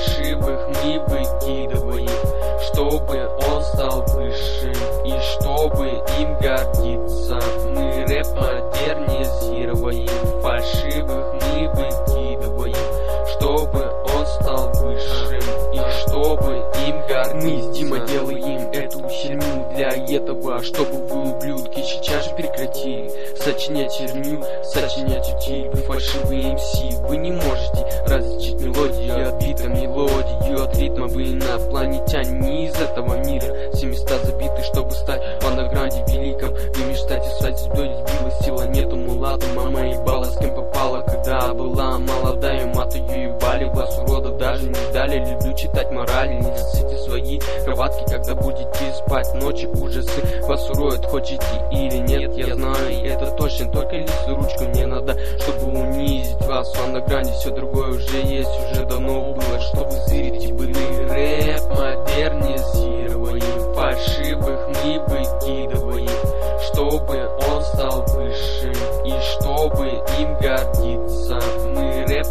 фальшивых мы выкидываем, чтобы он стал высшим и чтобы им гордиться. Мы рэп модернизируем, фальшивых мы выкидываем, чтобы он стал высшим и чтобы им гордиться. Мы с Дима делаем эту херню для этого, чтобы вы, ублюдки, сейчас же прекратили сочинять херню, сочинять утиль. Вы фальшивые МС, вы не можете различить мелодию от бита, мелодию от ритма. Вы инопланетяне не из этого мира, все места забиты, чтобы стать в андеграунде великом. Вы мечтаете стать звездой, сбила сила, нету мулата. Мама ебала с кем попала, когда была молодая. Мат ее ебали, вас уродов даже не дали. Люблю читать морали, не засыте свои кроватки, когда будете спать ночи. Ужасы вас уроют, хотите или нет, я знаю это точно. Только листую ручку мне надо, чтобы унизить вас. В андеграунде все другое уже есть, уже давно было. Что вы зырите, были рэп модернизируем, фальшивых мы выкидываем, чтобы он стал высшим и чтобы им гордиться. Мы рэп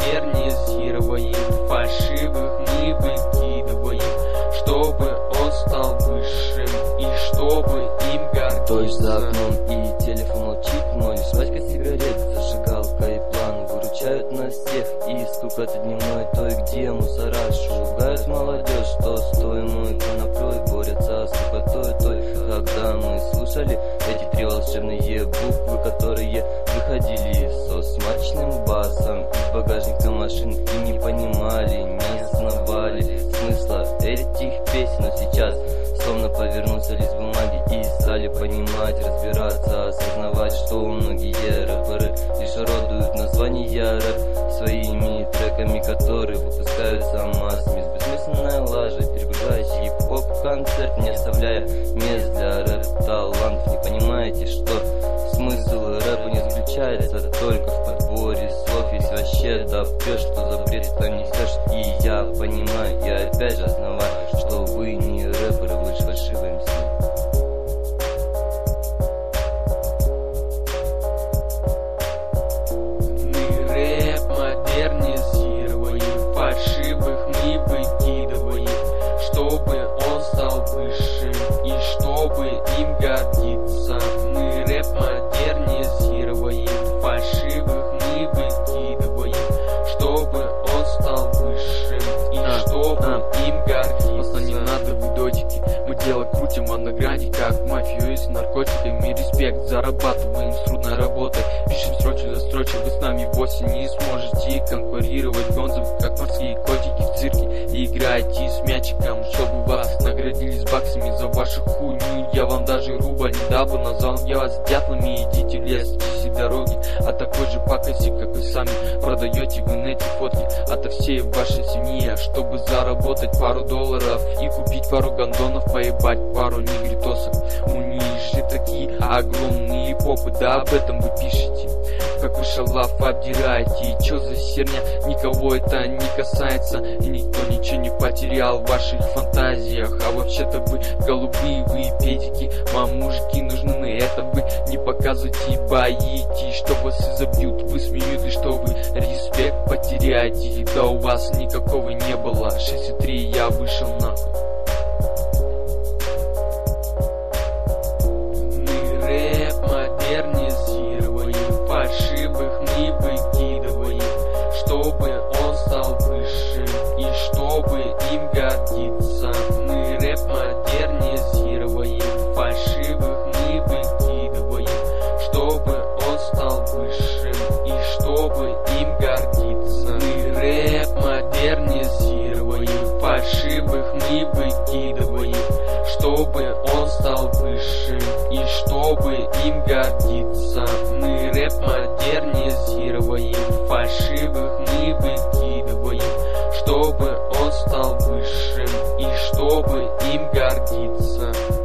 модернизируем, фальшивых мы выкидываем, чтобы он стал высшим и чтобы им гордиться. Дождь за окном и телефон молчит, но лишь пачка сигарет, зажигалка и план выручают нас всех. И стукот дневной той, где мусора шугают молодежь, что с той мой коноплей борются с скукотой той. Когда мы слушали эти три волшебные буквы, которые выходили со смачным басом из багажника машин, и не понимали, не осознавали смысла этих песен. Но сейчас словно повернулся лист бумаги и стали понимать, разбираться, осознавать, что многие рэперы лишь орудуют названия рэп своими треками, которые выпускаются массами. С бессмысленной лажей перегружающий поп-концерт, не оставляя мест для рэп-талантов. Не понимаете, что смысл рэпа не заключается только в подборе слов. Если вообще допьешь, что за бред ты несешь. И я понимаю, и опять же осознаваю, что вы не рэперы, вы лишь фальшивые МС. Мы рэп модернизируем, фальшивых мы выкидываем, чтобы он стал высшим и чтобы им гордиться. Мы рэп модернизируем, фальшивых мы выкидываем, чтобы он стал высшим и чтобы им гордиться. Просто не надо видосики, мы дело крутим в андеграунде, как мафию с наркотиками. Респект, зарабатываем с трудной работой, пишем строчку за строчкой. Вы с нами в осень не сможете конкурировать, гонзов, как морские котики в цирке. Играйте с мячиком, чтобы вас наградили с баксами за вашу хуйню. Я вам даже грубо не дал бы, назвал я вас дятлами. Идите в лес, чистите дороги, а такой же пакости, как вы сами продаете в инете фотки ото всей вашей семьи, чтобы заработать пару долларов и купить пару гондонов, поебать пару негритосов. У них же такие огромные попы, да об этом вы пишете, как вы шалав обдираете. И чё за херня, никого это не касается, и никто ничего не потерял в ваших фантазиях. А вообще-то вы голубые, вы педики, вам мужики нужны, на это вы не показывайте, боитесь, что вас изобьют. Вы смеетесь, что вы респект потеряете, да у вас никакого не было. 6,3 я вышел нахуй. Мы рэп модернизируем, фальшивых мы выкидываем, чтобы он стал высшим и чтобы им гордиться. Мы рэп модернизируем, фальшивых мы выкидываем, чтобы он стал высшим и чтобы им гордиться. Мы рэп модернизируем, фальшивых мы выкидываем, чтобы он стал высшим и чтобы им гордиться. Мы рэп модернизируем, фальшивых мы выкидываем, чтобы он стал высшим и чтобы им гордиться.